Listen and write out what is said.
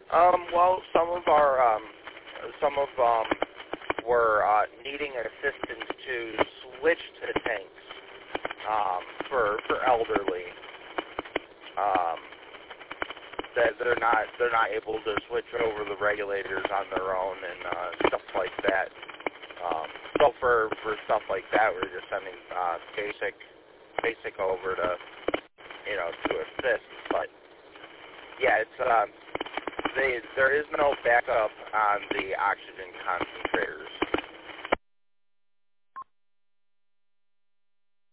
Well, some of were needing assistance to switch to tanks for elderly. That they're not able to switch over the regulators on their own and stuff like that. So for stuff like that, we're just sending basic over to to assist. But yeah, it's there is no backup on the oxygen concentrators.